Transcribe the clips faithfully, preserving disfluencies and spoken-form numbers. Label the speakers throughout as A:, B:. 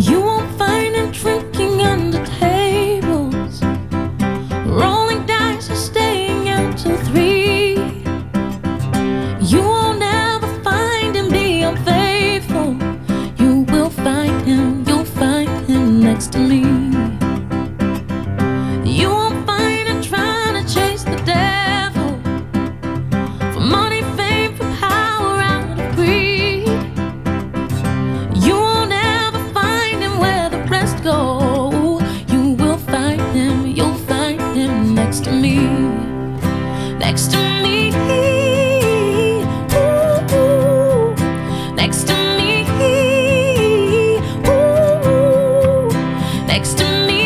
A: You won't find him drinking under tables, rolling dice or staying out till three. You won't ever find him be unfaithful. You will find him, you'll find him next to me. You won't find him trying to chase the devil for money, fame, for power, out of greed. You won't ever find him where the rest go. You will find him, you'll find him next to me. Next to me. Ooh, next to me. Ooh, next to me.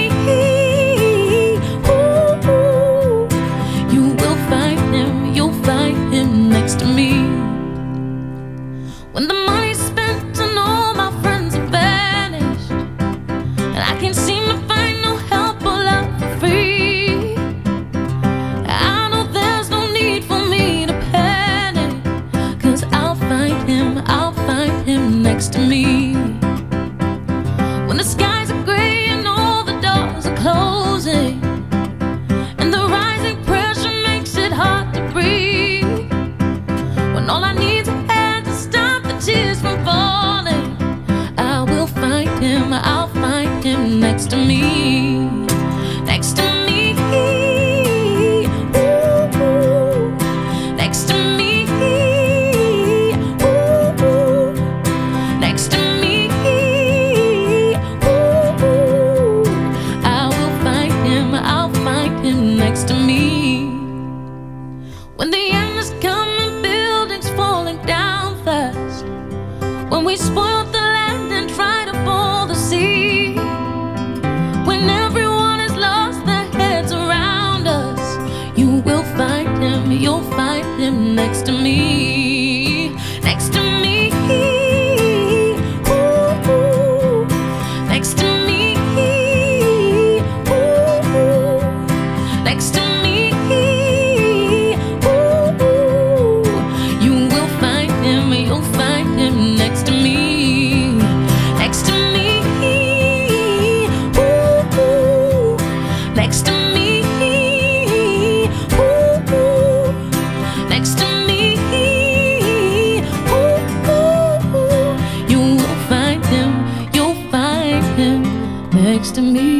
A: Ooh, you will find him, you'll find him next to me. When the money's spent and all my friends have vanished, and I can't seem to find no help or love for free, I know there's no need for me to panic, 'cause I'll find him, I'll find him next to me. When the skies are gray and all the doors are closing, and the rising pressure makes it hard to breathe, when all I need's a hand to stop the tears from falling, I will find him, I'll find him next to me. Next to me. Ooh, next to me. Ooh, next to me. Ooh, I will find him, I'll find him next to me. When the end is coming, buildings falling down fast, when we spoil the land and try to boil the sea, when everyone has lost their heads around us, you will find him, you'll find him next to me. Next to me. Ooh, next to me. Ooh, next to me. Ooh, you will find him, you'll find him next to me. Next to me. Ooh, next to me. Ooh, next to me. Ooh, you will find him, you'll find him next to me.